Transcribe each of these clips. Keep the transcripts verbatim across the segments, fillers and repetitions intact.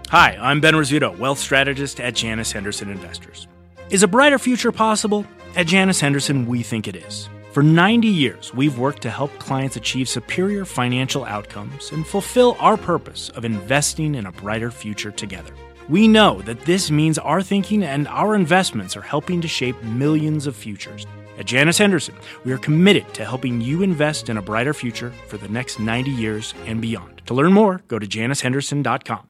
Hi, I'm Ben Rizzuto, wealth strategist at Janus Henderson Investors. Is a brighter future possible? At Janus Henderson, we think it is. For ninety years, we've worked to help clients achieve superior financial outcomes and fulfill our purpose of investing in a brighter future together. We know that this means our thinking and our investments are helping to shape millions of futures. At Janus Henderson, we are committed to helping you invest in a brighter future for the next ninety years and beyond. To learn more, go to janus henderson dot com.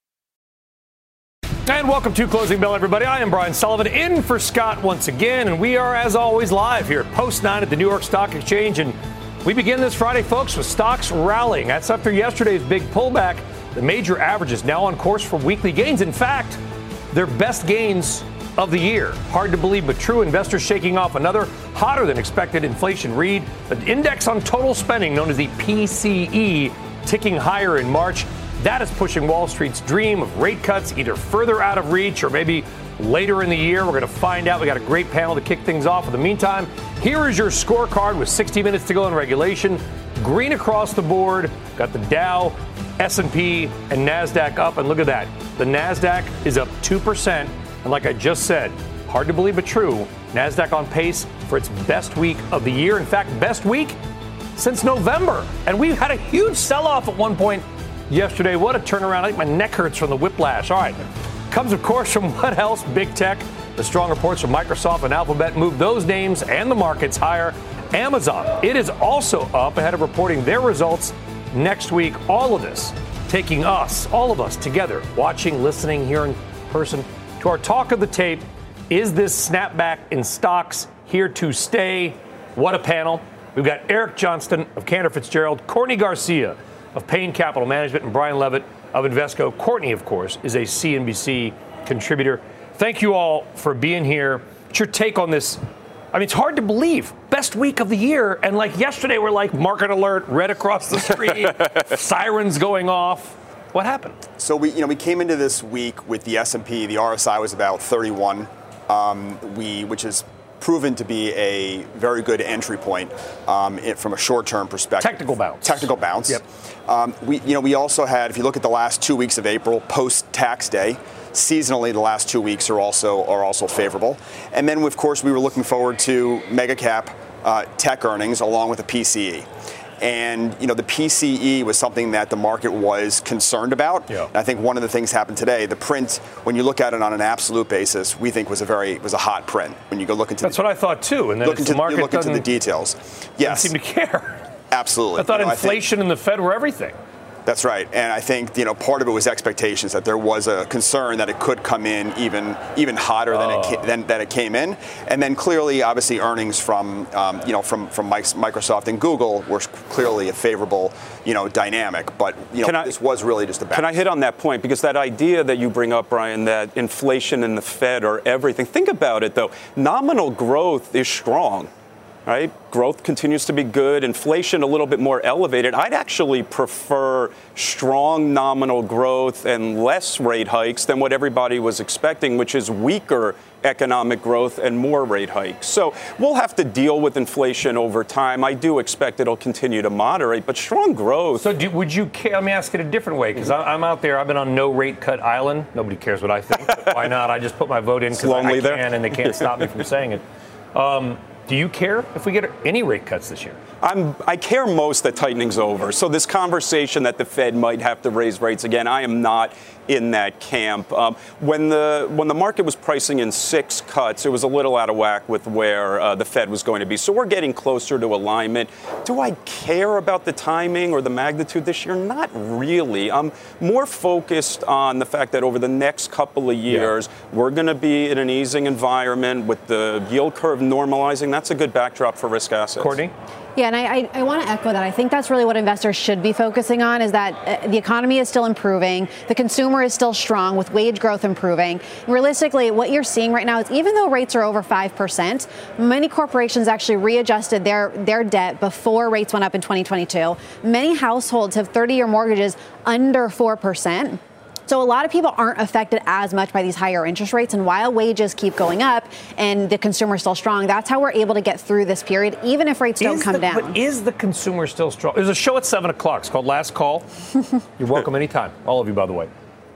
And welcome to Closing Bell, everybody. I am Brian Sullivan, in for Scott once again, and we are, as always, live here at Post nine at the New York Stock Exchange. And we begin this Friday, folks, with stocks rallying. That's after yesterday's big pullback. The major averages now on course for weekly gains. In fact, their best gains of the year. Hard to believe, but true. Investors shaking off another hotter than expected inflation read. The index on total spending, known as the P C E, ticking higher in March. That is pushing Wall Street's dream of rate cuts either further out of reach or maybe later in the year. We're going to find out. We got a great panel to kick things off. In the meantime, here is your scorecard with sixty minutes to go in regulation. Green across the board. Got the Dow, S and P, and NASDAQ up. And look at that. The NASDAQ is up two percent. And like I just said, hard to believe but true, NASDAQ on pace for its best week of the year. In fact, best week since November. And we had a huge sell-off at one point yesterday. What a turnaround. I think my neck hurts from the whiplash. All right. Comes, of course, from what else? Big tech. The strong reports from Microsoft and Alphabet moved those names and the markets higher. Amazon, it is also up ahead of reporting their results next week. All of this taking us, all of us together, watching, listening, here in person, to our talk of the tape. Is this snapback in stocks here to stay? What a panel. We've got Eric Johnston of Cantor Fitzgerald, Courtney Garcia of Payne Capital Management, and Brian Levitt of Invesco. Courtney, of course, is a C N B C contributor. Thank you all for being here. What's your take on this? I mean, it's hard to believe. Best week of the year. And like yesterday, we're like, market alert, red across the street, sirens going off. What happened? So we, you know, we came into this week with the S and P. The R S I was about thirty-one, um, we, which is proven to be a very good entry point um, it, from a short-term perspective. Technical bounce. Technical bounce. Yep. Um, we, you know, we also had, if you look at the last two weeks of April, post-tax day, seasonally, the last two weeks are also are also favorable. And then, of course, we were looking forward to mega cap uh, tech earnings along with the P C E. And, you know, the P C E was something that the market was concerned about. Yeah. And I think one of the things happened today. The print, when you look at it on an absolute basis, we think was a very was a hot print. When you go look into that's the, what I thought too. And then look into, the market you look into doesn't, the details. Yes, doesn't seem to care. Absolutely. I thought you know, inflation I think, and the Fed were everything. That's right. And I think, you know, part of it was expectations that there was a concern that it could come in even even hotter than oh. it ca- than that it came in. And then clearly, obviously, earnings from um, you know from from Microsoft and Google were clearly a favorable you know dynamic. But you know Can I, this was really just a balance. Can I hit on that point? Because that idea that you bring up, Brian, that inflation and the Fed are everything. Think about it, though. Nominal growth is strong. Right? Growth continues to be good. Inflation a little bit more elevated. I'd actually prefer strong nominal growth and less rate hikes than what everybody was expecting, which is weaker economic growth and more rate hikes. So we'll have to deal with inflation over time. I do expect it'll continue to moderate, but strong growth. So do, would you care? Let me ask it a different way, because I'm out there. I've been on no rate cut island. Nobody cares what I think. But why not? I just put my vote in because I, I can, there. and they can't stop me from saying it. Um, Do you care if we get any rate cuts this year? I'm, I care most that tightening's over. So this conversation that the Fed might have to raise rates again, I am not in that camp. Um, when the when the market was pricing in six cuts, it was a little out of whack with where uh, the Fed was going to be. So we're getting closer to alignment. Do I care about the timing or the magnitude this year? Not really. I'm more focused on the fact that over the next couple of years, yeah. we're going to be in an easing environment with the yield curve normalizing. That's a good backdrop for risk assets. Courtney? Yeah, and I, I, I want to echo that. I think that's really what investors should be focusing on, is that uh, the economy is still improving. The consumer is still strong with wage growth improving. Realistically, what you're seeing right now is even though rates are over five percent, many corporations actually readjusted their, their debt before rates went up in twenty twenty-two. Many households have thirty-year mortgages under four percent. So a lot of people aren't affected as much by these higher interest rates. And while wages keep going up and the consumer is still strong, that's how we're able to get through this period, even if rates don't is come the, down. But is the consumer still strong? There's a show at seven o'clock. It's called Last Call. You're welcome anytime. All of you, by the way.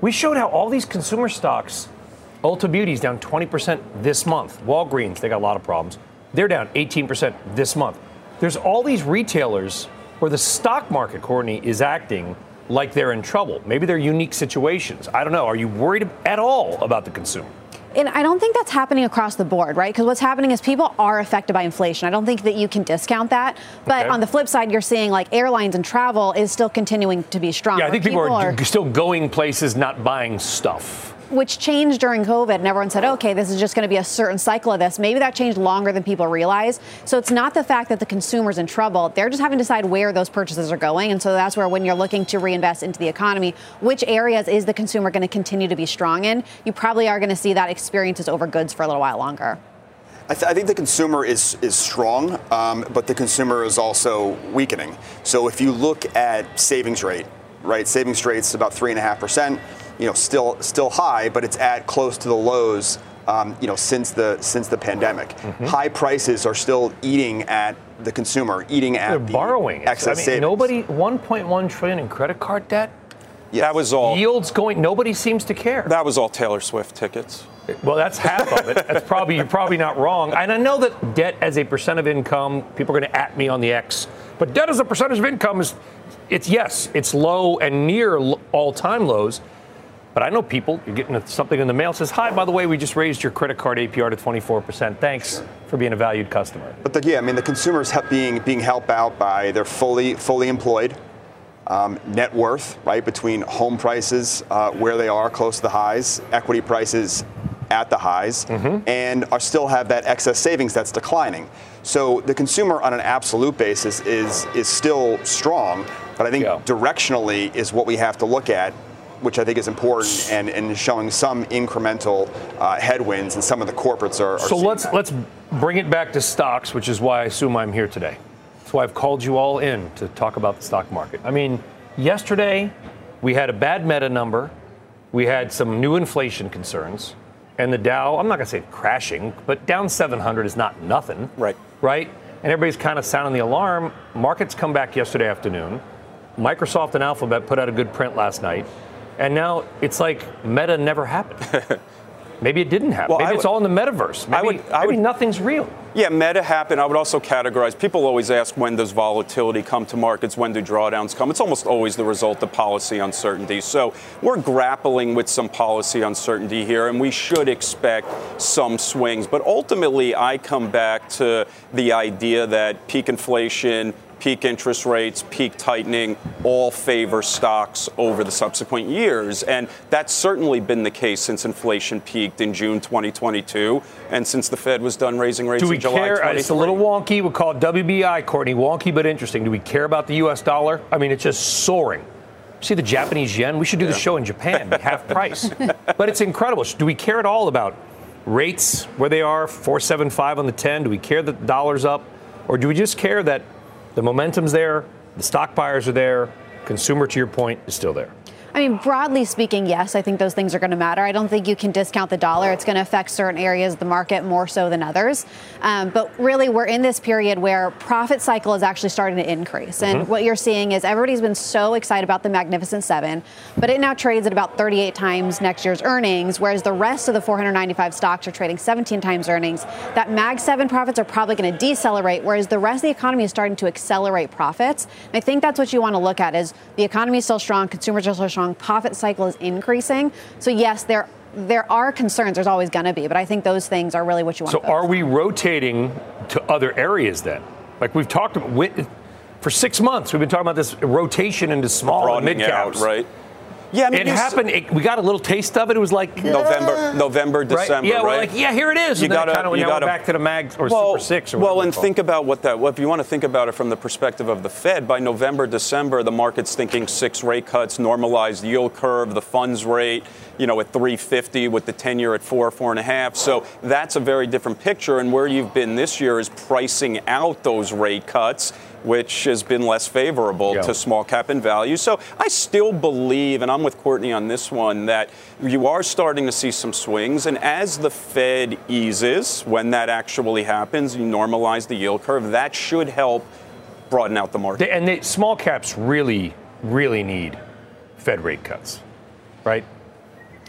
We showed how all these consumer stocks, Ulta Beauty's down twenty percent this month. Walgreens, they got a lot of problems. They're down eighteen percent this month. There's all these retailers where the stock market, Courtney, is acting like they're in trouble. Maybe they're unique situations. I don't know. Are you worried at all about the consumer? And I don't think that's happening across the board, right? Because what's happening is people are affected by inflation. I don't think that you can discount that. But Okay. on the flip side, you're seeing like airlines and travel is still continuing to be strong. Yeah, I think people, people are, are still going places, not buying stuff. Which changed during COVID, and everyone said, okay, this is just going to be a certain cycle of this. Maybe that changed longer than people realize. So it's not the fact that the consumer's in trouble. They're just having to decide where those purchases are going. And so that's where, when you're looking to reinvest into the economy, which areas is the consumer going to continue to be strong in? You probably are going to see that experiences over goods for a little while longer. I, th- I think the consumer is is strong, um, but the consumer is also weakening. So if you look at savings rate, right, savings rate's about three and a half percent. You know, still still high, but it's at close to the lows, um, you know, since the since the pandemic. Mm-hmm. High prices are still eating at the consumer, eating at They're the borrowing. excess I mean, savings. nobody, one point one trillion in credit card debt. Yes. That was all. Yields going. Nobody seems to care. That was all Taylor Swift tickets. Well, that's half of it. That's probably you're probably not wrong. And I know that debt as a percent of income, people are going to at me on the X. But debt as a percentage of income is, it's yes, it's low and near all-time lows. But I know people, you're getting something in the mail, says, hi, by the way, we just raised your credit card A P R to twenty-four percent. Thanks for being a valued customer. But the, yeah, I mean, the consumers help being being helped out by they're fully fully employed, um, net worth, right, between home prices uh, where they are close to the highs, equity prices at the highs, mm-hmm. and are still have that excess savings that's declining. So the consumer on an absolute basis is is still strong, but I think Yeah. directionally is what we have to look at, which I think is important, and, and showing some incremental uh, headwinds, and some of the corporates are. are So seeing let's that. let's bring it back to stocks, which is why I assume I'm here today. That's why I've called you all in to talk about the stock market. I mean, yesterday we had a bad meta number, we had some new inflation concerns, and the Dow, I'm not going to say crashing, but down seven hundred is not nothing. Right. Right? And everybody's kind of sounding the alarm. Markets come back yesterday afternoon. Microsoft and Alphabet put out a good print last night. And now it's like Meta never happened. Maybe it didn't happen. Well, Maybe I it's would- all in the metaverse. Maybe, I would- I maybe would- nothing's real. Yeah, Meta happened. I would also categorize, people always ask, when does volatility come to markets? When do drawdowns come? It's almost always the result of policy uncertainty. So we're grappling with some policy uncertainty here, and we should expect some swings. But ultimately, I come back to the idea that peak inflation, peak interest rates, peak tightening, all favor stocks over the subsequent years. And that's certainly been the case since inflation peaked in June twenty twenty-two and since the Fed was done raising rates Do we in July care? twenty-three. It's a little wonky. We'll call it W B I, Courtney. Wonky but interesting. Do we care about the U S dollar? I mean, it's just soaring. See the Japanese yen? We should do the show in Japan, be half price. But it's incredible. Do we care at all about rates, where they are, four seventy-five on the ten? Do we care that the dollar's up? Or do we just care that the momentum's there, the stock buyers are there, consumer, to your point, is still there? I mean, broadly speaking, yes, I think those things are going to matter. I don't think you can discount the dollar. It's going to affect certain areas of the market more so than others. Um, but really, we're in this period where profit cycle is actually starting to increase. And Mm-hmm. what you're seeing is everybody's been so excited about the Magnificent Seven, but it now trades at about thirty-eight times next year's earnings, whereas the rest of the four hundred ninety-five stocks are trading seventeen times earnings. That Mag seven profits are probably going to decelerate, whereas the rest of the economy is starting to accelerate profits. And I think that's what you want to look at is the economy is still strong, consumers are still strong, profit cycle is increasing. So yes, there there are concerns. There's always going to be, but I think those things are really what you want So to focus are we rotating to other areas then? Like we've talked about, with, for six months, we've been talking about this rotation into small and mid broadening out, caps. right? Yeah, I mean, It you s- happened. It, we got a little taste of it. It was like November, November, right? December, Yeah, right? we're like, yeah, here it is. You And then gotta- kind of you now gotta- we're back to the mag or well, Super Six or well, whatever and it's called. think about what that. Well, if you want to think about it from the perspective of the Fed, by November, December, the market's thinking six rate cuts, normalized yield curve, the funds rate, you know, at three fifty with the ten-year at four, four and a half. So that's a very different picture. And where you've been this year is pricing out those rate cuts, which has been less favorable Yeah. to small cap and value. So I still believe, and I'm with Courtney on this one, that you are starting to see some swings. And as the Fed eases, when that actually happens, you normalize the yield curve, that should help broaden out the market. They, and they, small caps really, really need Fed rate cuts, right?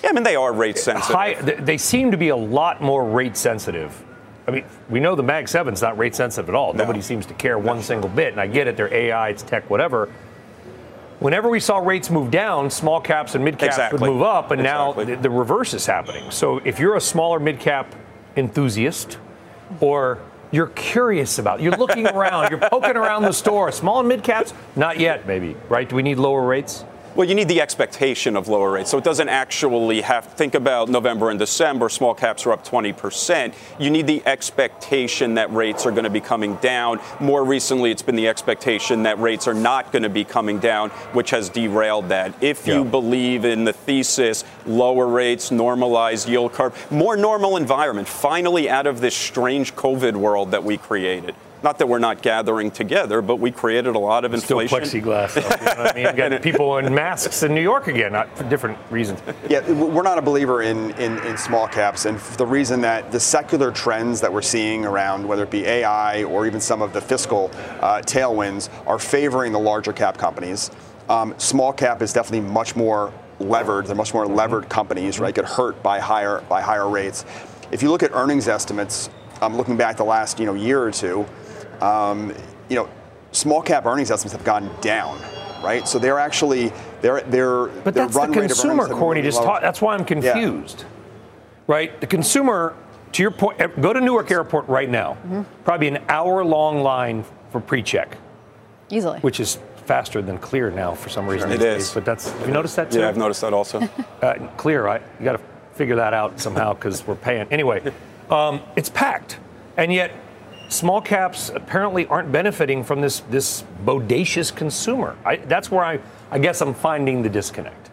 Yeah, I mean, they are rate sensitive. High, they seem to be a lot more rate sensitive. I mean, we know the Mag seven's not rate sensitive at all. No. Nobody seems to care one single bit. And I get it, they're A I, it's tech, whatever. Whenever we saw rates move down, small caps and mid caps exactly. would move up, and exactly. now the, the reverse is happening. So if you're a smaller mid cap enthusiast, or you're curious about, you're looking around, you're poking around the store, small and mid caps, not yet, maybe, right? Do we need lower rates? Well, you need the expectation of lower rates. So it doesn't actually have, think about November and December, small caps are up twenty percent. You need the expectation that rates are going to be coming down. More recently, it's been the expectation that rates are not going to be coming down, which has derailed that. If you yeah. believe in the thesis, lower rates, normalized yield curve, more normal environment, finally out of this strange COVID world that we created. Not that we're not gathering together, but we created a lot of inflation. Still plexiglass, though, you know what I mean? Got people in masks in New York again, not for different reasons. Yeah, we're not a believer in, in, in small caps, and for the reason that the secular trends that we're seeing around, whether it be A I or even some of the fiscal uh, tailwinds, are favoring the larger cap companies. Um, small cap is definitely much more levered. They're much more levered companies, right? Get hurt by higher by higher rates. If you look at earnings estimates, um, looking back the last you know year or two. Um, you know, small cap earnings estimates have gone down, right? So they're actually they're they're but their that's run the rate consumer, of earnings Corny. Just talk, that's why I'm confused, yeah. right? The consumer, to your point, go to Newark Airport right now. Mm-hmm. Probably an hour-long line for pre-check, easily, which is faster than Clear now for some reason. It these is. Days. But that's have you noticed that too? Yeah, I've noticed that also. uh, Clear, right? You got to figure that out somehow because we're paying anyway. Um, it's packed, and yet. Small caps apparently aren't benefiting from this this bodacious consumer. I, that's where I, I guess I'm finding the disconnect.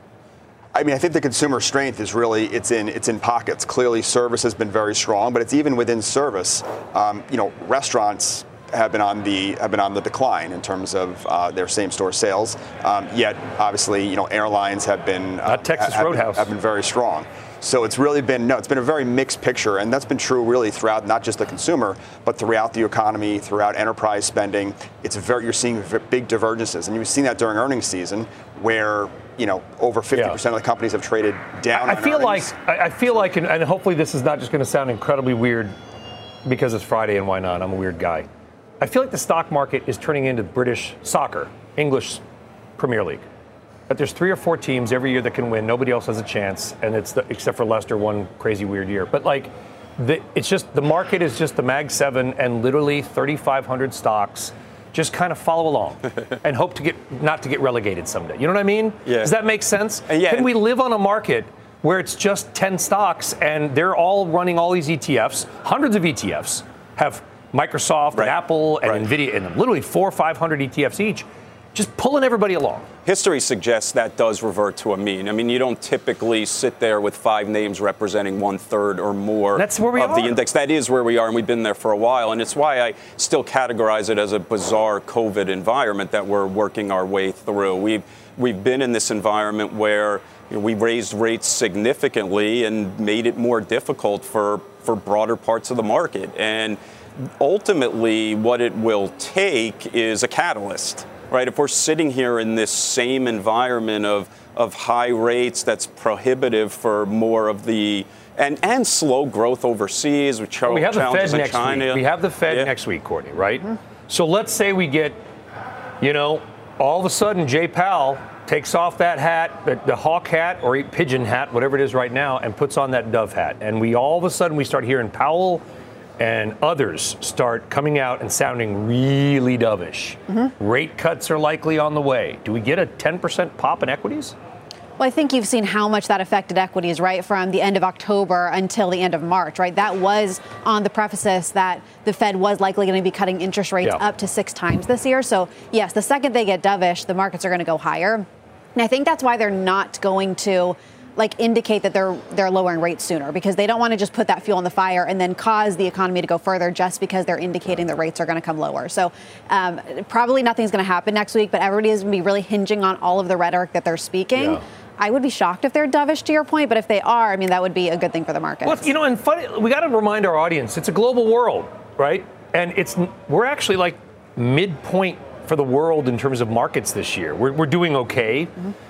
I mean, I think the consumer strength is really it's in it's in pockets. Clearly, service has been very strong, but it's even within service. Um, you know, restaurants have been on the have been on the decline in terms of uh, their same store sales. Um, yet, obviously, you know, airlines have been uh, Not Texas have, Roadhouse have been very strong. So it's really been, no, it's been a very mixed picture, and that's been true really throughout not just the consumer, but throughout the economy, throughout enterprise spending. It's very, you're seeing big divergences, and you've seen that during earnings season, where you know over fifty percent yeah. of the companies have traded down. I, I on feel earnings. like I feel like, and, and hopefully this is not just going to sound incredibly weird, because it's Friday and why not? I'm a weird guy. I feel like the stock market is turning into British soccer, English Premier League. But there's three or four teams every year that can win. Nobody else has a chance, and it's the, except for Leicester, one crazy weird year. But like, the, it's just the market is just the Mag seven and literally thirty-five hundred stocks. Just kind of follow along and hope to get not to get relegated someday. You know what I mean? Yeah. Does that make sense? Uh, yeah. Can we live on a market where it's just ten stocks and they're all running all these E T Fs? Hundreds of E T Fs have Microsoft right. and Apple and right. Nvidia in them. Literally four or five hundred E T Fs each. Just pulling everybody along. History suggests that does revert to a mean. I mean, you don't typically sit there with five names representing one third or more That's where we of are. the index. That is where we are, and we've been there for a while. And it's why I still categorize it as a bizarre COVID environment that we're working our way through. We've we've been in this environment where you know, we raised rates significantly and made it more difficult for, for broader parts of the market. And ultimately, what it will take is a catalyst. Right, if we're sitting here in this same environment of of high rates that's prohibitive for more of the and, and slow growth overseas with well, we have challenges the Fed in next China. Week. We have the Fed yeah. next week, Courtney, right? Mm-hmm. So let's say we get, you know, all of a sudden Jay Powell takes off that hat, the, the hawk hat or pigeon hat, whatever it is right now, and puts on that dove hat. And we all of a sudden we start hearing Powell and others start coming out and sounding really dovish. Mm-hmm. Rate cuts are likely on the way. Do we get a ten percent pop in equities? Well, I think you've seen how much that affected equities, right, from the end of October until the end of March, right? That was on the preface that the Fed was likely going to be cutting interest rates yeah. up to six times this year. So, yes, the second they get dovish, the markets are going to go higher. And I think that's why they're not going to like indicate that they're they're lowering rates sooner, because they don't want to just put that fuel on the fire and then cause the economy to go further just because they're indicating the rates are going to come lower. So um, probably nothing's going to happen next week, but everybody is going to be really hinging on all of the rhetoric that they're speaking. Yeah. I would be shocked if they're dovish, to your point, but if they are, I mean, that would be a good thing for the market. Well, you know, and funny, we got to remind our audience, it's a global world, right? And it's we're actually like midpoint for the world in terms of markets this year. We're, we're doing okay. Mm-hmm.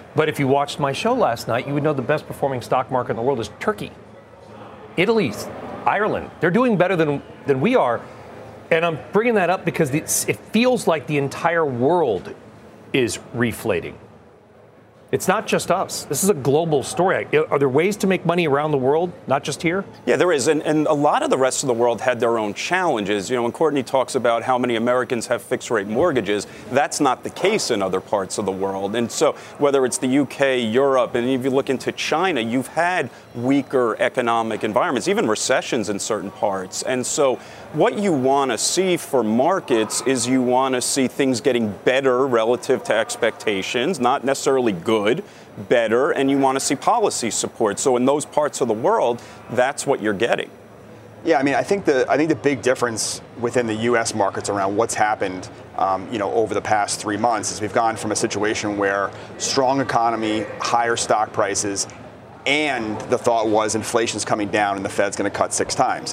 But if you watched my show last night, you would know the best performing stock market in the world is Turkey. Italy, Ireland, they're doing better than, than we are. And I'm bringing that up because it's, it feels like the entire world is reflating. It's not just us. This is a global story. Are there ways to make money around the world, not just here? Yeah, there is. And, and a lot of the rest of the world had their own challenges. You know, when Courtney talks about how many Americans have fixed rate mortgages, that's not the case in other parts of the world. And so whether it's the U K, Europe, and if you look into China, you've had weaker economic environments, even recessions in certain parts. And so what you want to see for markets is you want to see things getting better relative to expectations, not necessarily good. Good, better, and you want to see policy support. So in those parts of the world, that's what you're getting. Yeah, I mean, I think the I think the big difference within the U S markets around what's happened, um, you know, over the past three months is we've gone from a situation where strong economy, higher stock prices, and the thought was inflation's coming down and the Fed's going to cut six times.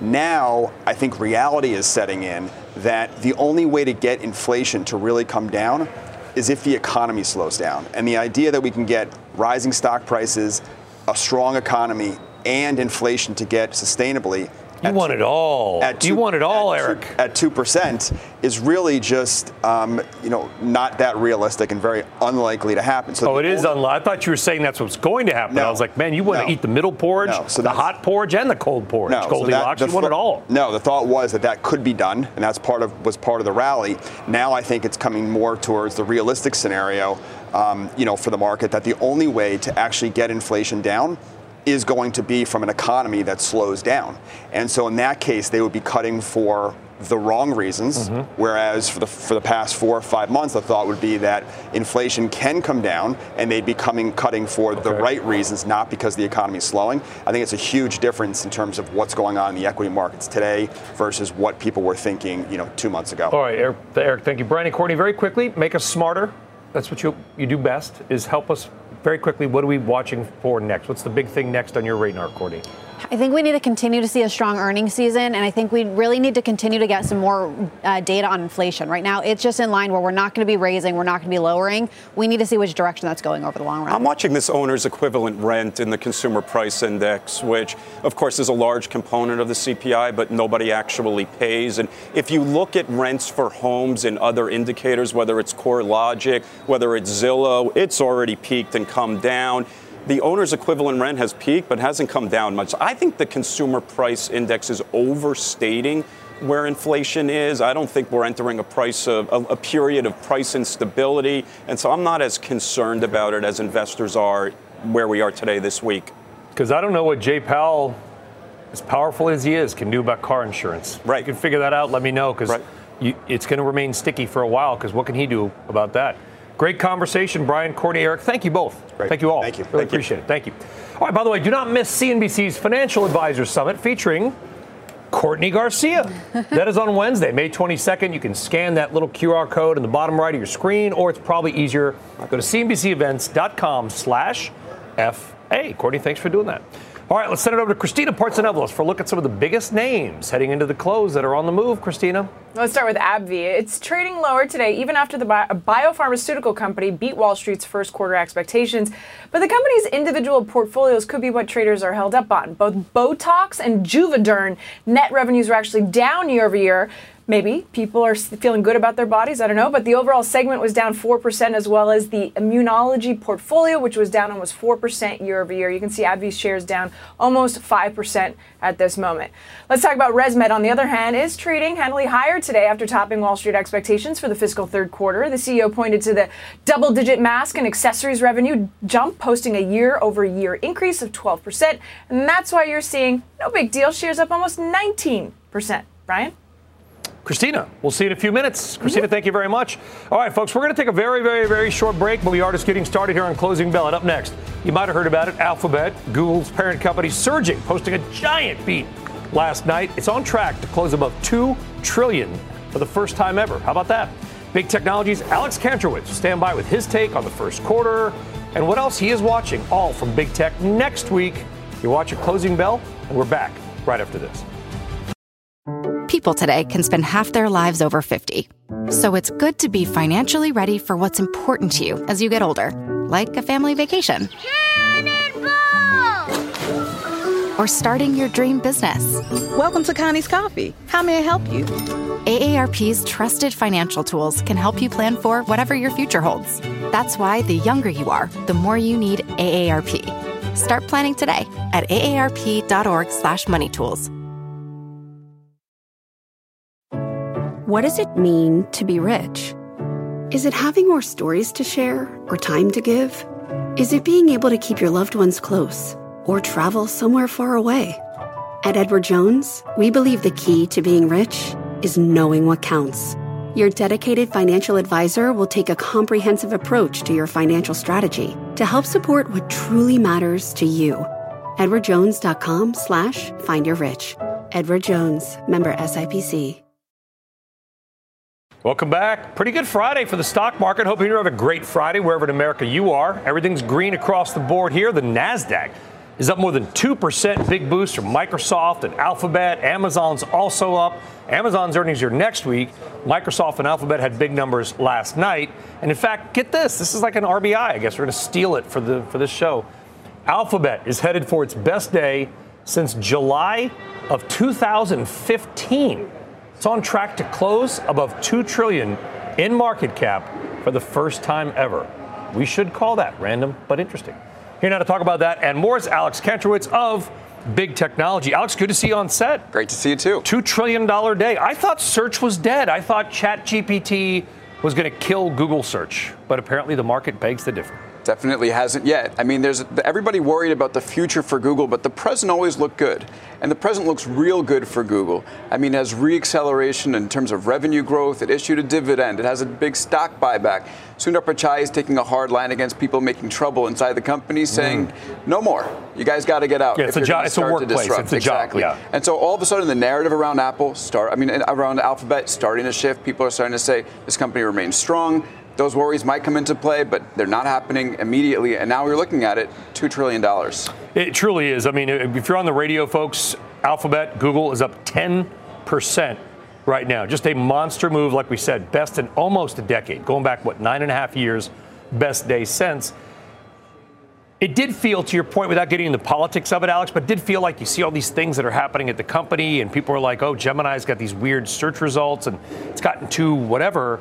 Now, I think reality is setting in that the only way to get inflation to really come down is if the economy slows down. And the idea that we can get rising stock prices, a strong economy, and inflation to get sustainably. You want two, it all. At two, you want it all, at Eric. Two, at two percent is really just, um, you know, not that realistic and very unlikely to happen. So oh, it is unlikely. I thought you were saying that's what's going to happen. No, I was like, man, you want no, to eat the middle porridge, no, so the hot porridge, and the cold porridge. No, Goldilocks, so that, you want th- it all. No, the thought was that that could be done, and that's part of was part of the rally. Now I think it's coming more towards the realistic scenario, um, you know, for the market, that the only way to actually get inflation down is going to be from an economy that slows down. And so in that case, they would be cutting for the wrong reasons, mm-hmm. whereas for the for the past four or five months, the thought would be that inflation can come down and they'd be coming cutting for okay. the right reasons, not because the economy is slowing. I think it's a huge difference in terms of what's going on in the equity markets today versus what people were thinking, you know, two months ago. All right, Eric, Eric thank you. Brian and Courtney, very quickly, make us smarter. That's what you you do best, is help us very quickly. What are we watching for next? What's the big thing next on your radar, Courtney? I think we need to continue to see a strong earnings season, and I think we really need to continue to get some more uh, data on inflation. Right now, it's just in line where we're not going to be raising, we're not going to be lowering. We need to see which direction that's going over the long run. I'm watching this owner's equivalent rent in the Consumer Price Index, which, of course, is a large component of the C P I, but nobody actually pays. And if you look at rents for homes and other indicators, whether it's CoreLogic, whether it's Zillow, it's already peaked and come down. The owner's equivalent rent has peaked, but hasn't come down much. I think the Consumer Price Index is overstating where inflation is. I don't think we're entering a price of a, a period of price instability, and so I'm not as concerned about it as investors are where we are today this week. Because I don't know what Jay Powell, as powerful as he is, can do about car insurance. Right. You can figure that out. Let me know, because right. it's going to remain sticky for a while. Because what can he do about that? Great conversation, Brian, Courtney, Eric. Thank you both. Great. Thank you all. Thank you. Really Thank appreciate you. it. Thank you. All right, by the way, do not miss C N B C's Financial Advisors Summit featuring Courtney Garcia. That is on Wednesday, May twenty-second. You can scan that little Q R code in the bottom right of your screen, or it's probably easier. Go to cnbcevents.com slash FA. Courtney, thanks for doing that. All right, let's send it over to Christina Partsinevelos for a look at some of the biggest names heading into the close that are on the move. Christina? Let's start with AbbVie. It's trading lower today, even after the bi- biopharmaceutical company beat Wall Street's first quarter expectations. But the company's individual portfolios could be what traders are held up on. Both Botox and Juvederm net revenues were actually down year over year. Maybe people are feeling good about their bodies, I don't know, but the overall segment was down four percent, as well as the immunology portfolio, which was down almost four percent year over year. You can see AbbVie's shares down almost five percent at this moment. Let's talk about ResMed, on the other hand, is trading handily higher today after topping Wall Street expectations for the fiscal third quarter. The C E O pointed to the double-digit mask and accessories revenue jump, posting a year-over-year increase of twelve percent, and that's why you're seeing no big deal. Shares up almost nineteen percent. Brian? Christina, we'll see you in a few minutes. Christina, thank you very much. All right, folks, we're going to take a very, very, very short break, but we are just getting started here on Closing Bell. And up next, you might have heard about it, Alphabet, Google's parent company, surging, posting a giant beat last night. It's on track to close above two trillion dollars for the first time ever. How about that? Big Technologies, Alex Kantrowitz will stand by with his take on the first quarter and what else he is watching, all from Big Tech next week. You're watching Closing Bell, and we're back right after this. People today can spend half their lives over fifty. So it's good to be financially ready for what's important to you as you get older. like a family vacation. Or starting your dream business. Welcome to Connie's Coffee. How may I help you? A A R P's trusted financial tools can help you plan for whatever your future holds. That's why the younger you are, the more you need A A R P. Start planning today at aarp.org slash money tools. What does it mean to be rich? Is it having more stories to share or time to give? Is it being able to keep your loved ones close or travel somewhere far away? At Edward Jones, we believe the key to being rich is knowing what counts. Your dedicated financial advisor will take a comprehensive approach to your financial strategy to help support what truly matters to you. edwardjones.com slash find your rich. Edward Jones, member S I P C. Welcome back. Pretty good Friday for the stock market. Hoping you have a great Friday wherever in America you are. Everything's green across the board here. The NASDAQ is up more than two percent. Big boost from Microsoft and Alphabet. Amazon's also up. Amazon's earnings are next week. Microsoft and Alphabet had big numbers last night. And in fact, get this. This is like an R B I. I guess we're going to steal it for the for this show. Alphabet is headed for its best day since July of two thousand fifteen. It's on track to close above two trillion dollars in market cap for the first time ever. We should call that random but interesting. Here now to talk about that and more is Alex Kantrowitz of Big Technology. Alex, good to see you on set. Great to see you too. Two trillion dollars day. I thought search was dead. I thought ChatGPT was going to kill Google search, but apparently the market begs to differ. Definitely hasn't yet. I mean, there's everybody worried about the future for Google, but the present always looked good. And the present looks real good for Google. I mean, it has re-acceleration in terms of revenue growth. It issued a dividend. It has a big stock buyback. Sundar Pichai is taking a hard line against people making trouble inside the company, saying, mm. no more. You guys got to get out. Yeah, it's, a, jo- it's a workplace. It's a exactly. job. Yeah. And so all of a sudden, the narrative around Apple, start. I mean, around Alphabet, starting to shift. People are starting to say this company remains strong. Those worries might come into play, but they're not happening immediately. And now we're looking at it, two trillion dollars. It truly is. I mean, if you're on the radio, folks, Alphabet, Google is up ten percent right now. Just a monster move, like we said, best in almost a decade. Going back, what, nine and a half years, best day since. It did feel, to your point, without getting into the politics of it, Alex, but it did feel like you see all these things that are happening at the company, and people are like, oh, Gemini's got these weird search results, and it's gotten to whatever.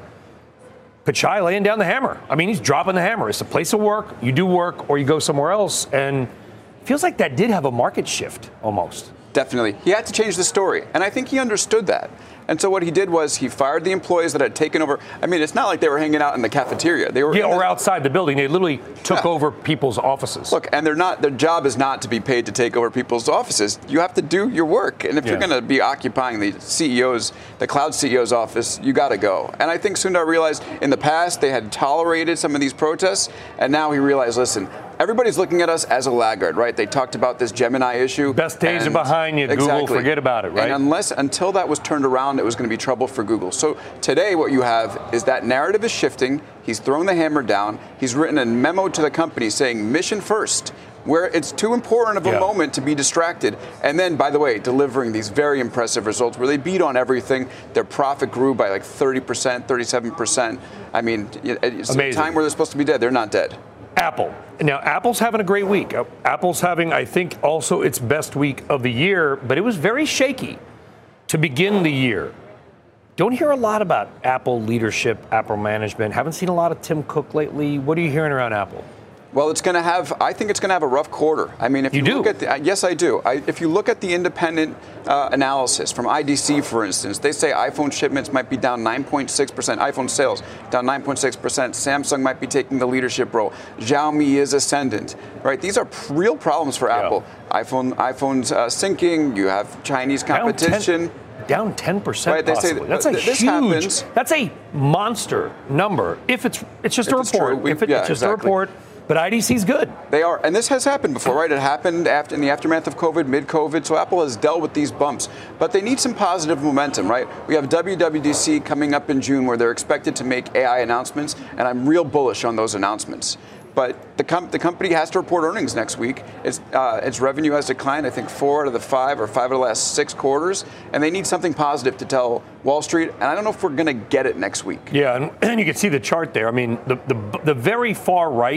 Pichai laying down the hammer. I mean, he's dropping the hammer. It's a place of work. You do work or you go somewhere else. And it feels like that did have a market shift almost. Definitely. He had to change the story. And I think he understood that. And so what he did was he fired the employees that had taken over. I mean, it's not like they were hanging out in the cafeteria. They were yeah, or the, outside the building. They literally took yeah. over people's offices. Look, and they're not. Their job is not to be paid to take over people's offices. You have to do your work. And if yeah. you're going to be occupying the C E O's, the cloud C E O's office, you got to go. And I think Sundar realized in the past they had tolerated some of these protests, and now he realized, listen, everybody's looking at us as a laggard, right? They talked about this Gemini issue. Best days are behind you, Google. Exactly. Forget about it, right? And unless, until that was turned around, it was going to be trouble for Google. So today what you have is that narrative is shifting. He's thrown the hammer down. He's written a memo to the company saying mission first, where it's too important of a yeah. moment to be distracted. And then, by the way, delivering these very impressive results where they beat on everything. Their profit grew by like thirty percent, thirty-seven percent. I mean, it's Amazing. a time where they're supposed to be dead. They're not dead. Apple. Now, Apple's having a great week. Apple's having, I think, also its best week of the year, but it was very shaky to begin the year. Don't hear a lot about Apple leadership, Apple management. Haven't seen a lot of Tim Cook lately. What are you hearing around Apple? Well, it's going to have, I think it's going to have a rough quarter. I mean, if you, you look do. at the, uh, yes, I do. I, if you look at the independent uh, analysis from I D C, for instance, they say iPhone shipments might be down nine point six percent, iPhone sales down nine point six percent, Samsung might be taking the leadership role, Xiaomi is ascendant, right? These are real problems for yeah. Apple. iPhone, iPhone's uh, sinking, you have Chinese competition. Down ten percent, right, they possibly. Say that's a this huge, happens. That's a monster number. If it's it's just if a report. We, if it, yeah, it's just exactly. a report. But I D C's good. They are. And this has happened before, right? It happened after in the aftermath of COVID, mid-COVID. So Apple has dealt with these bumps. But they need some positive momentum, right? We have W W D C coming up in June where they're expected to make A I announcements. And I'm real bullish on those announcements. But the, com- the company has to report earnings next week. Its, uh, its revenue has declined, I think, four out of the five or five of the last six quarters. And they need something positive to tell Wall Street. And I don't know if we're going to get it next week. Yeah, and, and you can see the chart there. I mean, the, the, the very far right,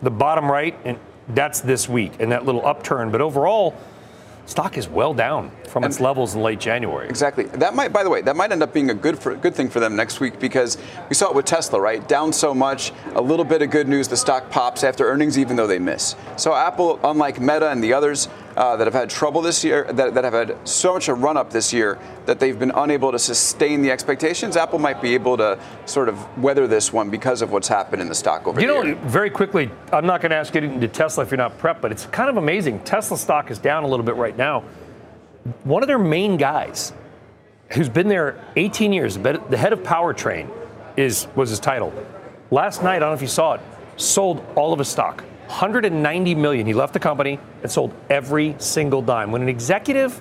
the bottom right, and that's this week, and that little upturn. But overall, stock is well down from its levels in late January. Exactly. That might, by the way, that might end up being a good for, good thing for them next week, because we saw it with Tesla, right? Down so much, a little bit of good news, the stock pops after earnings, even though they miss. So Apple, unlike Meta and the others uh, that have had trouble this year, that, that have had so much a run up this year that they've been unable to sustain the expectations, Apple might be able to sort of weather this one because of what's happened in the stock over you the know, year. Very quickly, I'm not going to ask you to get into Tesla if you're not prepped, but it's kind of amazing. Tesla stock is down a little bit right now. One of their main guys, who's been there eighteen years, the head of powertrain, is was his title. Last night, I don't know if you saw it, sold all of his stock, one hundred ninety million. He left the company and sold every single dime. When an executive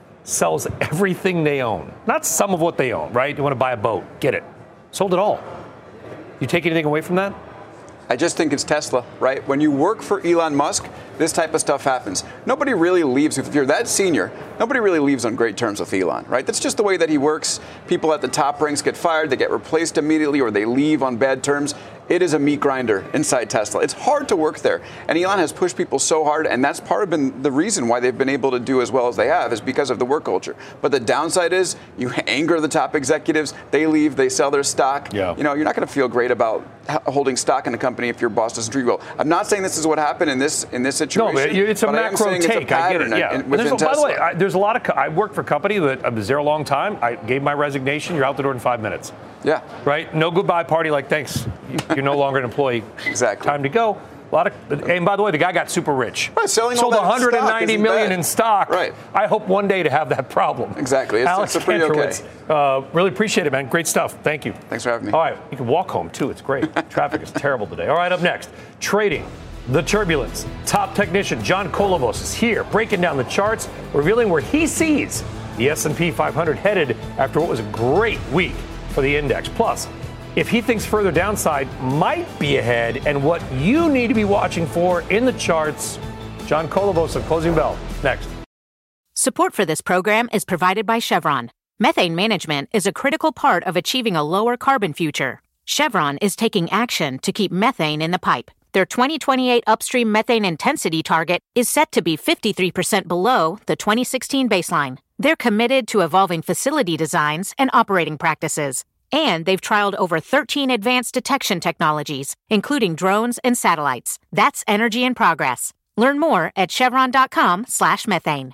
sells everything they own, not some of what they own, right? You want to buy a boat, get it. Sold it all. You take anything away from that? I just think it's Tesla, right? When you work for Elon Musk, this type of stuff happens. Nobody really leaves, if you're that senior, nobody really leaves on great terms with Elon, right? That's just the way that he works. People at the top ranks get fired, they get replaced immediately, or they leave on bad terms. It is a meat grinder inside Tesla. It's hard to work there. And Elon has pushed people so hard, and that's part of been the reason why they've been able to do as well as they have, is because of the work culture. But the downside is you anger the top executives, they leave, they sell their stock. Yeah. You know, you're not going to feel great about holding stock in a company if your boss doesn't treat you well. I'm not saying this is what happened in this in this situation. No, but it's a but macro I am take. It's a I get it. Yeah. In, within a, by the Tesla. way, I, there's a lot of. Co- I worked for a company that I was there a long time. I gave my resignation. You're out the door in five minutes. Yeah. Right. No goodbye party. Like thanks. You're no longer an employee. Exactly. Time to go. A lot of. And by the way, the guy got super rich. Right, selling Sold all that one hundred ninety stock million bad. in stock. Right. I hope one day to have that problem. Exactly. It's, Alex it's pretty Kantrowitz, okay. uh, really appreciate it, man. Great stuff. Thank you. Thanks for having me. All right, you can walk home too. It's great. Traffic is terrible today. All right, up next, trading. The turbulence. Top technician John Kolovos is here, breaking down the charts, revealing where he sees the S and P five hundred headed after what was a great week for the index. Plus, if he thinks further downside might be ahead and what you need to be watching for in the charts. John Kolovos of Closing Bell. Next. Support for this program is provided by Chevron. Methane management is a critical part of achieving a lower carbon future. Chevron is taking action to keep methane in the pipe. Their twenty twenty-eight upstream methane intensity target is set to be fifty-three percent below the twenty sixteen baseline. They're committed to evolving facility designs and operating practices. And they've trialed over thirteen advanced detection technologies, including drones and satellites. That's energy in progress. Learn more at chevron.com slash methane.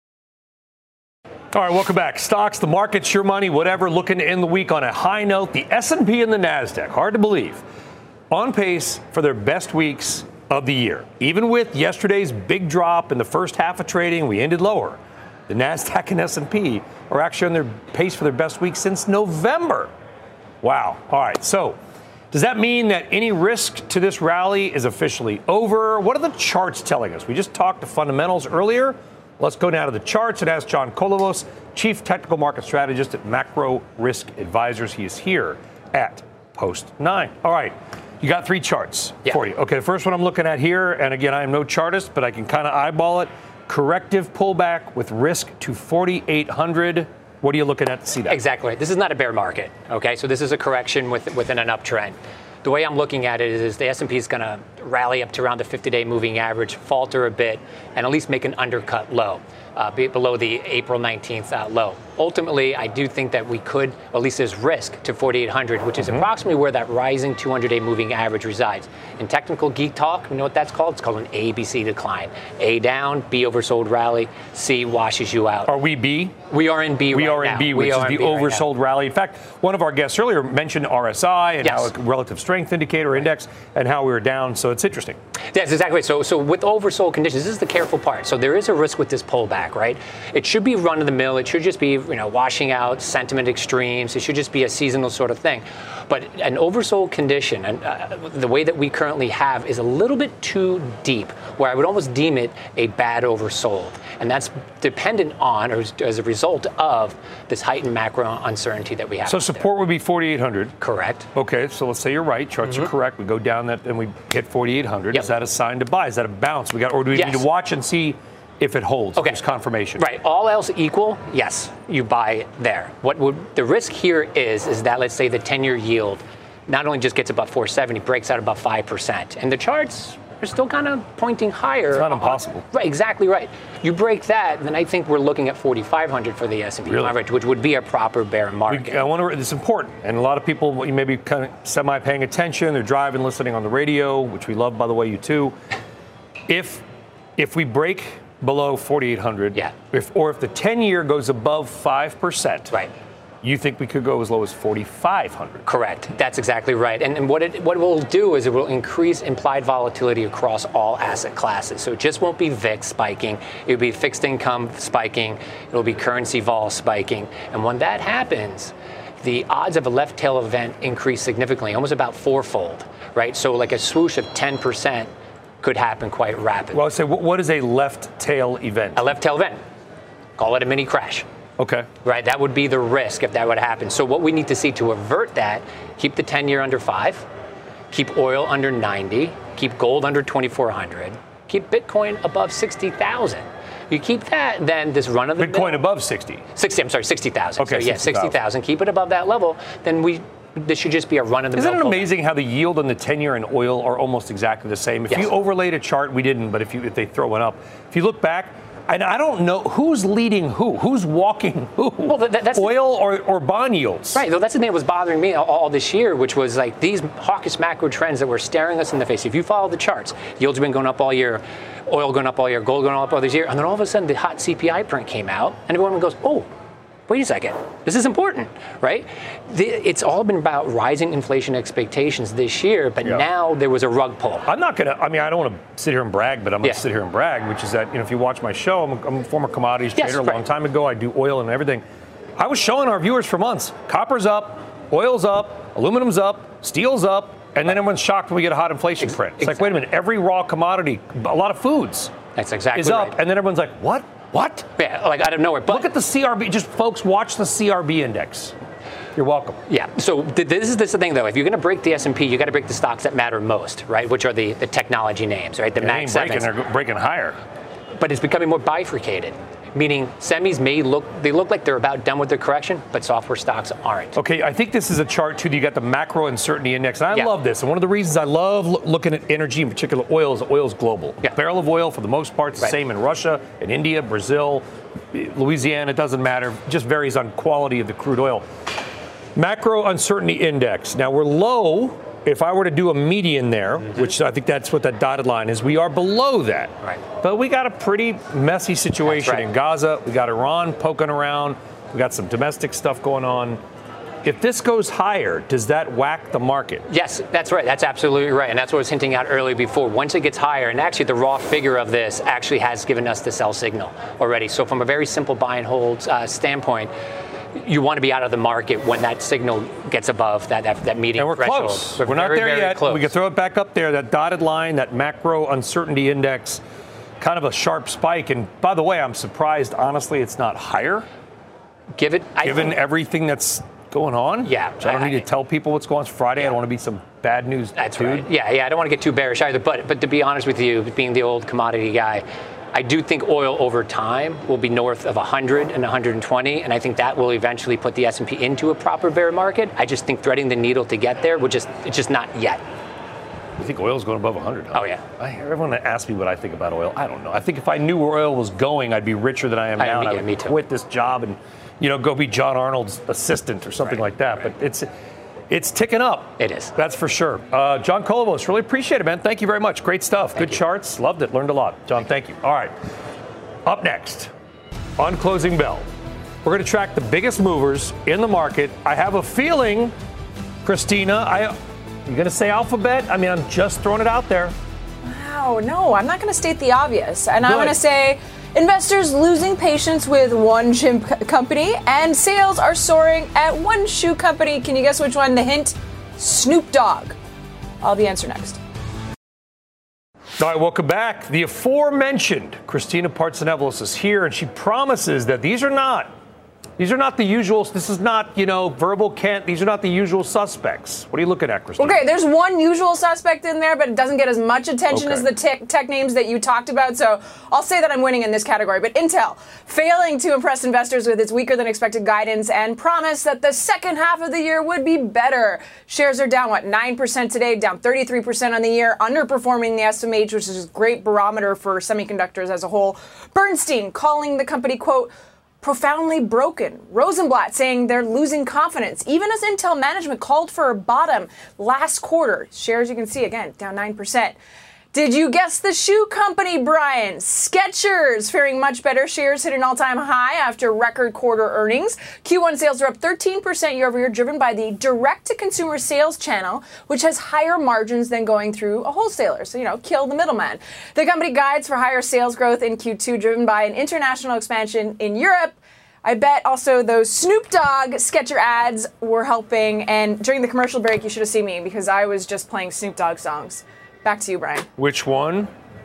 All right, welcome back. Stocks, the markets, your money, whatever, looking to end the week on a high note. The S and P and the NASDAQ, hard to believe, on pace for their best weeks of the year. Even with yesterday's big drop in the first half of trading, we ended lower. The NASDAQ and S and P are actually on their pace for their best week since November. Wow. All right, so does that mean that any risk to this rally is officially over? What are the charts telling us? We just talked to fundamentals earlier. Let's go now to the charts and ask John Kolovos, Chief Technical Market Strategist at Macro Risk Advisors. He is here at Post nine. All right, you got three charts yeah. for you. Okay, the first one I'm looking at here, and again, I am no chartist, but I can kind of eyeball it. Corrective pullback with risk to forty-eight hundred. What are you looking at to see that? Exactly. This is not a bear market, okay? So this is a correction with, within an uptrend. The way I'm looking at it is the S and P is going to rally up to around the fifty-day moving average, falter a bit, and at least make an undercut low, uh, be below the April nineteenth uh, low. Ultimately, I do think that we could, or at least there's risk to forty-eight hundred, which is mm-hmm. approximately where that rising two hundred day moving average resides. In technical geek talk, you know what that's called? It's called an A B C decline. A down, B oversold rally, C washes you out. Are we B? We are in B we right are now. in B, which is the oversold right rally. In fact, one of our guests earlier mentioned R S I and yes. how a relative strength indicator index and how we were down. So it's interesting. That's exactly. So, so with oversold conditions, this is the careful part. So there is a risk with this pullback, right? It should be run of the mill. It should just be, you know, washing out sentiment extremes. It should just be a seasonal sort of thing. But an oversold condition, and uh, the way that we currently have, is a little bit too deep, where I would almost deem it a bad oversold. And that's dependent on, or as, as a result of, this heightened macro uncertainty that we have. So support there. Would be forty-eight hundred. Correct. Okay, so let's say you're right. Charts mm-hmm. are correct. We go down that and we hit forty-eight hundred. Yep. Is that a sign to buy? Is that a bounce? We got, or do we yes. need to watch and see if it holds? Okay. There's confirmation. Right. All else equal, yes, you buy there. What would the risk here is, is that let's say the ten-year yield not only just gets above four seventy, breaks out about five percent. And the charts are still kind of pointing higher. It's not impossible. Right, exactly right. You break that, then I think we're looking at forty-five hundred for the S and P Really? five hundred, which would be a proper bear market. We, I wonder, it's important. And a lot of people, you may be kind of semi-paying attention. They're driving, listening on the radio, which we love, by the way, you too. If if we break below forty-eight hundred, yeah. if, or if the ten-year goes above five percent, right. you think we could go as low as forty-five hundred? Correct. That's exactly right. And, and what it what it will do is it will increase implied volatility across all asset classes. So it just won't be V I X spiking. It will be fixed income spiking. It will be currency vol spiking. And when that happens, the odds of a left tail event increase significantly, almost about fourfold, right? So like a swoosh of ten percent could happen quite rapidly. Well, I say, what is a left tail event? A left tail event. Call it a mini crash. Okay. Right, that would be the risk if that would happen. So what we need to see to avert that, keep the ten-year under five, keep oil under ninety, keep gold under twenty-four hundred, keep Bitcoin above sixty thousand. You keep that, then this run of the Bitcoin above sixty. sixty, I'm sorry, sixty thousand. Okay, so yeah, sixty thousand. Keep it above that level, then we this should just be a run of the mill. Isn't it amazing how the yield on the ten-year and oil are almost exactly the same? If Yes. you overlaid a chart, we didn't, but if you if they throw one up, if you look back, and I don't know who's leading who, who's walking who, well, that, that's oil or, or bond yields. Right, well, that's the thing that was bothering me all, all this year, which was like these hawkish macro trends that were staring us in the face. If you follow the charts, yields have been going up all year, oil going up all year, gold going up all this year, and then all of a sudden the hot C P I print came out, and everyone goes, oh, wait a second, this is important, right? The, it's all been about rising inflation expectations this year, but Yeah. now there was a rug pull. I'm not going to, I mean, I don't want to sit here and brag, but I'm going Yeah. to sit here and brag, which is that, you know, if you watch my show, I'm a, I'm a former commodities Yes, trader a right. long time ago. I do oil and everything. I was showing our viewers for months, copper's up, oil's up, aluminum's up, steel's up, and then everyone's shocked when we get a hot inflation Ex- print. It's exactly. like, wait a minute, every raw commodity, a lot of foods That's exactly is up, right. and then everyone's like, what? What? Yeah, like out of nowhere. But Look at the C R B. Just folks, watch the C R B index. You're welcome. Yeah. So th- this is this is the thing, though. If you're going to break the S and P, you got to break the stocks that matter most, right? Which are the, the technology names, right? The They Max ain't breaking, sevens. they're breaking higher. But it's becoming more bifurcated, meaning semis may look they look like they're about done with their correction, but software stocks aren't. Okay, I think this is a chart too. You got the macro uncertainty index, and I Yeah. love this. And one of the reasons I love lo- looking at energy, in particular oil, is oil's global. Yeah. Barrel of oil, for the most part, is the Right. same in Russia, in India, Brazil, Louisiana. It doesn't matter. It just varies on quality of the crude oil. Macro uncertainty index. Now we're low. If I were to do a median there, mm-hmm. which I think that's what that dotted line is, we are below that. Right. But we got a pretty messy situation right. in Gaza. We got Iran poking around. We got some domestic stuff going on. If this goes higher, does that whack the market? Yes, that's right. That's absolutely right. And that's what I was hinting at earlier before. Once it gets higher, and actually the raw figure of this actually has given us the sell signal already. So from a very simple buy and hold uh, standpoint, you want to be out of the market when that signal gets above that that, that median And we're threshold. close. We're, We're not very, there very yet. Close. We can throw it back up there. That dotted line, that macro uncertainty index, kind of a sharp spike. And by the way, I'm surprised, honestly, it's not higher. Give it. I Given think, everything that's going on. Yeah, So I don't I- need to tell people what's going on. It's Friday. I don't want to be some bad news That's dude. right. Yeah, yeah. I don't want to get too bearish either. But but to be honest with you, being the old commodity guy, I do think oil over time will be north of one hundred and one hundred twenty, and I think that will eventually put the S and P into a proper bear market. I just think threading the needle to get there, will just it's just not yet. You think oil's going above one hundred? Huh? Oh, yeah. I hear everyone that asks me what I think about oil. I don't know. I think if I knew where oil was going, I'd be richer than I am I- now. me- and I yeah, would me too. quit this job and, you know, go be John Arnold's assistant or something Right, like that. right. But it's it's ticking up. It is. That's for sure. Uh, John Kolovos, really appreciate it, man. Thank you very much. Great stuff. Thank Good you. charts. Loved it. Learned a lot. John, thank you. All right. Up next, on Closing Bell, we're going to track the biggest movers in the market. I have a feeling, Christina, I, you're going to say Alphabet? I mean, I'm just throwing it out there. Wow, no, I'm not going to state the obvious. And I'm Good. going to say investors losing patience with one gym co- company and sales are soaring at one shoe company. Can you guess which one? The hint? Snoop Dogg. I'll have the answer next. All right, welcome back. The aforementioned Christina Partsinevelos is here, and she promises that these are not These are not the usual. This is not, you know, verbal Kent. These are not the usual suspects. What are you looking at, Christine? Okay, there's one usual suspect in there, but it doesn't get as much attention okay. as the tech, tech names that you talked about. So I'll say that I'm winning in this category. But Intel, failing to impress investors with its weaker than expected guidance and promise that the second half of the year would be better. Shares are down, what, nine percent today, down thirty-three percent on the year, underperforming the S M H, which is a great barometer for semiconductors as a whole. Bernstein calling the company, quote, profoundly broken. Rosenblatt saying they're losing confidence, even as Intel management called for a bottom last quarter. Shares, you can see, again, down nine percent. Did you guess the shoe company, Brian? Skechers faring much better. Shares hit an all-time high after record quarter earnings. Q one sales are up thirteen percent year over year, driven by the direct-to-consumer sales channel, which has higher margins than going through a wholesaler. So, you know, kill the middleman. The company guides for higher sales growth in Q two, driven by an international expansion in Europe. I bet also those Snoop Dogg Skechers ads were helping. And during the commercial break, you should have seen me because I was just playing Snoop Dogg songs. Back to you, Brian. Which one?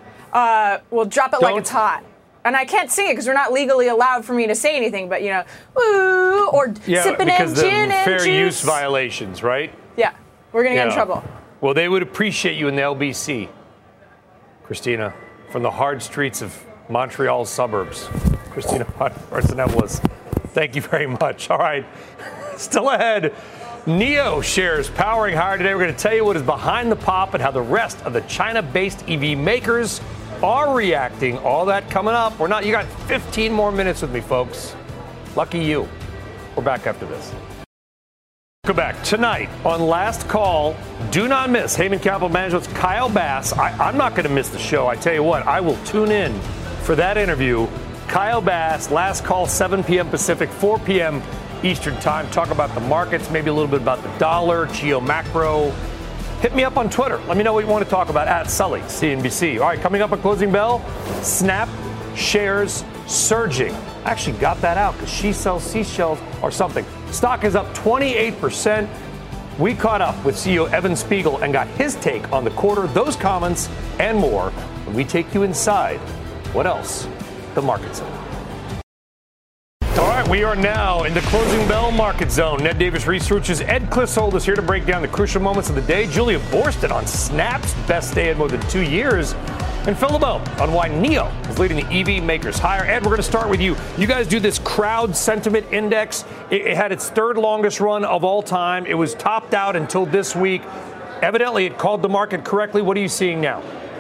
Uh, well, Drop It Don't. Like It's Hot. And I can't sing it because we're not legally allowed for me to say anything, but, you know, woo, or yeah, sipping because in the gin and fair juice. use violations, right? Yeah, we're going to get yeah. in trouble. Well, they would appreciate you in the L B C, Christina, from the hard streets of Montreal's suburbs. Christina Partsinevelos, thank you very much. All right, still ahead. NIO shares powering higher today. We're going to tell you what is behind the pop and how the rest of the China-based E V makers are reacting. All that coming up. We're not. You got fifteen more minutes with me, folks. Lucky you. We're back after this. Welcome back. Tonight on Last Call, do not miss Heyman Capital Management's Kyle Bass. I, I'm not going to miss the show. I tell you what, I will tune in for that interview. Kyle Bass, Last Call, seven p.m. Pacific, four p.m. Eastern Time. Talk about the markets, maybe a little bit about the dollar, geo macro. Hit me up on Twitter. Let me know what you want to talk about at Sully, C N B C. All right, coming up at Closing Bell, Snap shares surging. I actually got that out because she sells seashells or something. Stock is up twenty-eight percent. We caught up with C E O Evan Spiegel and got his take on the quarter, those comments, and more when we take you inside. What else? The market zone. All right, we are now in the Closing Bell market zone. Ned Davis Research's Ed Clissold is here to break down the crucial moments of the day. Julia Borsted on Snap's best day in more than two years. And Phil LeBeau on why NIO is leading the E V makers higher. Ed, we're going to start with you. You guys do this crowd sentiment index. It, it had its third longest run of all time. It was topped out until this week. Evidently, it called the market correctly. What are you seeing now?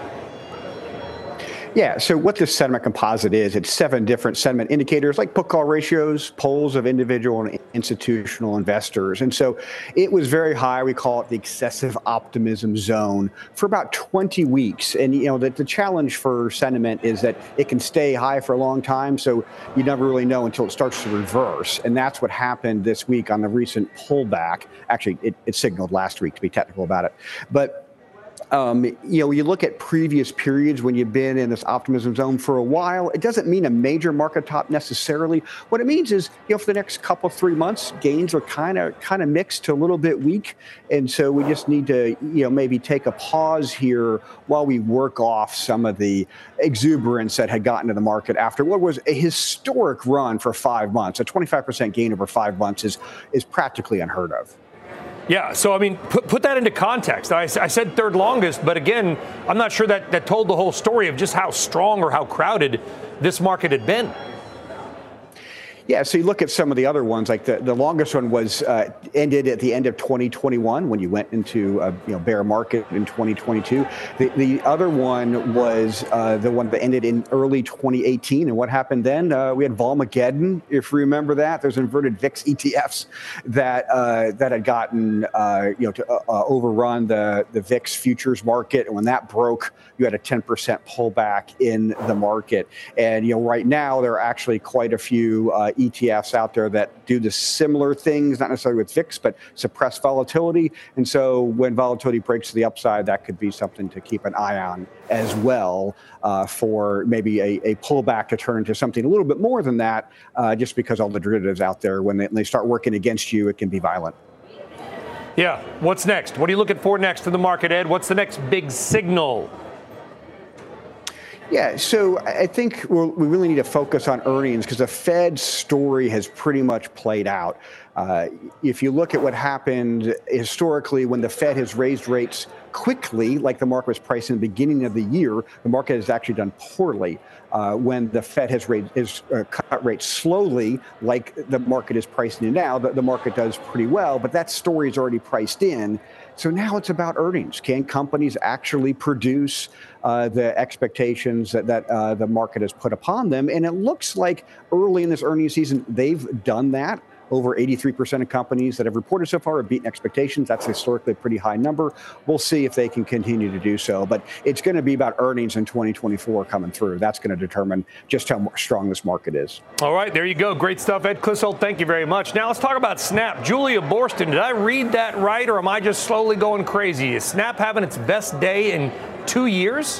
Yeah, so what this sentiment composite is, it's seven different sentiment indicators like put call ratios, polls of individual and institutional investors. And so it was very high. We call it the excessive optimism zone for about twenty weeks. And, you know, the, the challenge for sentiment is that it can stay high for a long time. So you never really know until it starts to reverse. And that's what happened this week on the recent pullback. Actually, it, it signaled last week, to be technical about it. But Um, you know, you look at previous periods when you've been in this optimism zone for a while, it doesn't mean a major market top necessarily. What it means is, you know, for the next couple, three months, gains are kind of kind of mixed to a little bit weak. And so we just need to, you know, maybe take a pause here while we work off some of the exuberance that had gotten to the market after what was a historic run for five months. A twenty-five percent gain over five months is is practically unheard of. Yeah, so, I mean, put, put that into context. I, I said third longest, but again, I'm not sure that, that told the whole story of just how strong or how crowded this market had been. Yeah, so you look at some of the other ones, like the, the longest one was uh, ended at the end of twenty twenty-one when you went into a you know, bear market in twenty twenty-two. The, the other one was uh, the one that ended in early twenty eighteen. And what happened then? Uh, we had Volmageddon, if you remember that. There's inverted V I X E T Fs that uh, that had gotten uh, you know to uh, overrun the, the V I X futures market. And when that broke, you had a ten percent pullback in the market. And you know right now, there are actually quite a few uh, E T Fs out there that do the similar things, not necessarily with V I X, but suppress volatility. And so when volatility breaks to the upside, that could be something to keep an eye on as well uh, for maybe a, a pullback to turn into something a little bit more than that, uh, just because all the derivatives out there, when they, when they start working against you, it can be violent. Yeah. What's next? What are you looking for next in the market, Ed? What's the next big signal? Yeah, so I think we're, we really need to focus on earnings because the Fed's story has pretty much played out. Uh, if you look at what happened historically when the Fed has raised rates quickly, like the market was pricing in the beginning of the year, the market has actually done poorly. Uh, when the Fed has, raised, has uh, cut rates slowly, like the market is pricing in now, the, the market does pretty well, but that story is already priced in. So now it's about earnings. Can companies actually produce uh, the expectations that, that uh, the market has put upon them? And it looks like early in this earnings season, they've done that. Over eighty-three percent of companies that have reported so far have beaten expectations. That's historically a pretty high number. We'll see if they can continue to do so. But it's going to be about earnings in twenty twenty-four coming through. That's going to determine just how strong this market is. All right, there you go. Great stuff, Ed Clissold. Thank you very much. Now let's talk about Snap. Julia Boorstin, did I read that right, or am I just slowly going crazy? Is Snap having its best day in two years?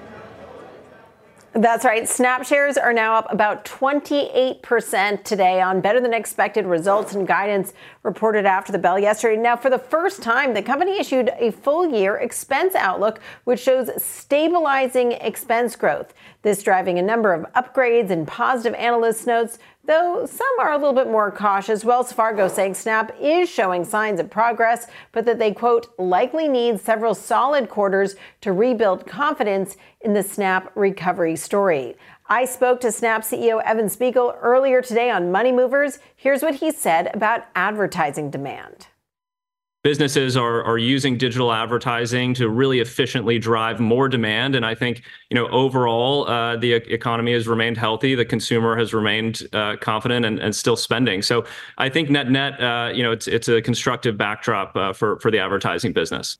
That's right. Snap shares are now up about twenty-eight percent today on better than expected results and guidance reported after the bell yesterday. Now, for the first time, the company issued a full year expense outlook, which shows stabilizing expense growth. This driving a number of upgrades and positive analyst notes, though some are a little bit more cautious. Wells Fargo saying Snap is showing signs of progress, but that they, quote, likely need several solid quarters to rebuild confidence in the Snap recovery story. I spoke to Snap C E O Evan Spiegel earlier today on Money Movers. Here's what he said about advertising demand. Businesses are are using digital advertising to really efficiently drive more demand. And I think, you know, overall, uh, the economy has remained healthy. The consumer has remained uh, confident and, and still spending. So I think net net, uh, you know, it's it's a constructive backdrop uh, for, for the advertising business.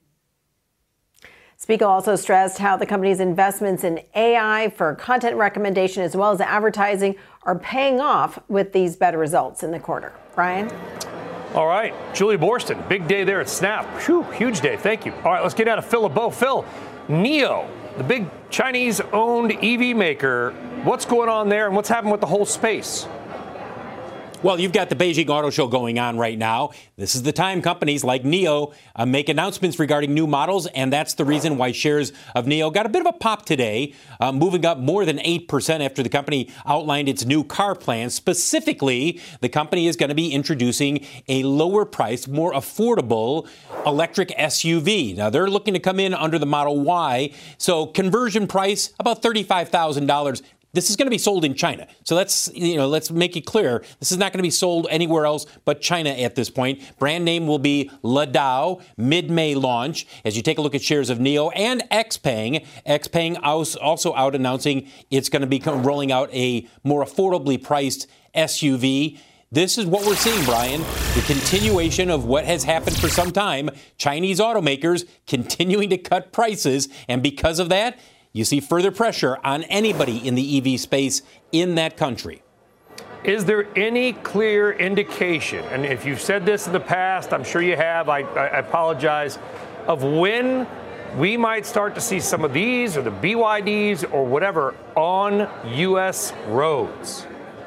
Spiegel also stressed how the company's investments in A I for content recommendation as well as advertising are paying off with these better results in the quarter. Brian? All right, Julia Boorstin, big day there at Snap. Whew, huge day. Thank you. All right, let's get out of Phil LeBeau. Phil, NIO, the big Chinese-owned E V maker. What's going on there, and what's happening with the whole space? Well, you've got the Beijing Auto Show going on right now. This is the time companies like NIO uh, make announcements regarding new models, and that's the reason why shares of NIO got a bit of a pop today, uh, moving up more than eight percent after the company outlined its new car plan. Specifically, the company is going to be introducing a lower-priced, more affordable electric S U V. Now, they're looking to come in under the Model Y, so conversion price about thirty-five thousand dollars. This is going to be sold in China. So let's, you know, let's make it clear. This is not going to be sold anywhere else but China at this point. Brand name will be Ladao, mid-May launch. As you take a look at shares of NIO and XPeng, XPeng also out announcing it's going to be rolling out a more affordably priced S U V. This is what we're seeing, Brian, the continuation of what has happened for some time. Chinese automakers continuing to cut prices, and because of that, you see further pressure on anybody in the E V space in that country. Is there any clear indication, and if you've said this in the past, I'm sure you have, I, I apologize, of when we might start to see some of these or the B Y Ds or whatever on U S roads?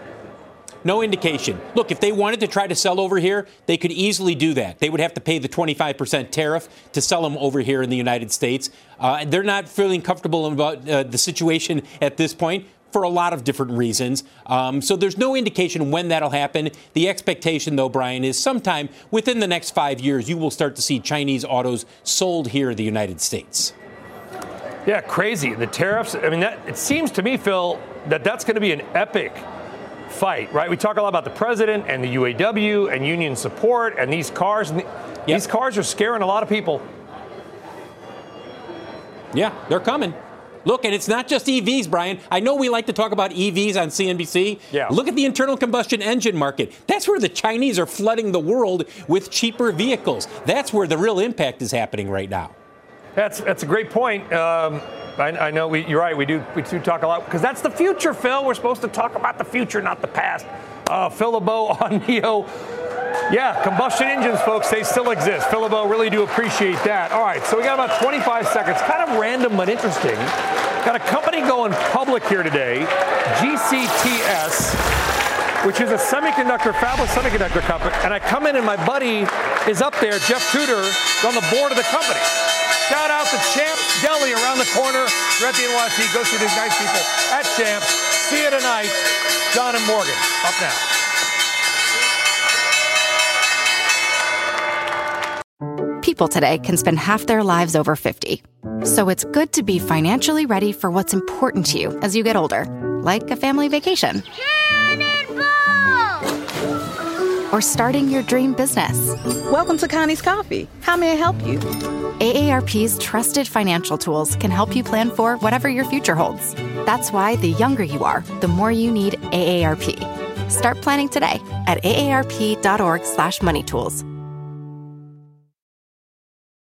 No indication. Look, if they wanted to try to sell over here, they could easily do that. They would have to pay the twenty-five percent tariff to sell them over here in the United States. Uh, they're not feeling comfortable about uh, the situation at this point for a lot of different reasons. Um, so there's no indication when that'll happen. The expectation, though, Brian, is sometime within the next five years, you will start to see Chinese autos sold here in the United States. Yeah, crazy. The tariffs, I mean, that, it seems to me, Phil, that that's going to be an epic fight, right? We talk a lot about the president and the U A W and union support and these cars. And yep. These cars are scaring a lot of people. Yeah, they're coming. Look, and it's not just E Vs, Brian. I know we like to talk about E Vs on C N B C. Yeah. Look at the internal combustion engine market. That's where the Chinese are flooding the world with cheaper vehicles. That's where the real impact is happening right now. That's that's a great point. Um, I, I know we, you're right. We do we do talk a lot because that's the future, Phil. We're supposed to talk about the future, not the past. Uh, Phil LeBeau on NIO. Yeah, combustion engines, folks, they still exist. Phil LeBeau, really do appreciate that. All right, so we got about twenty-five seconds. Kind of random but interesting. Got a company going public here today, G C T S, which is a semiconductor, fabless semiconductor company. And I come in and my buddy is up there, Jeff Tudor, on the board of the company. Shout out to Champs Deli around the corner. You're at the N Y C. Go see these nice people at Champs. See you tonight. John and Morgan up now. People today can spend half their lives over fifty. So it's good to be financially ready for what's important to you as you get older, like a family vacation. Or starting your dream business. Welcome to Connie's Coffee. How may I help you? A A R P's trusted financial tools can help you plan for whatever your future holds. That's why the younger you are, the more you need A A R P. Start planning today at A A R P dot org slash money tools.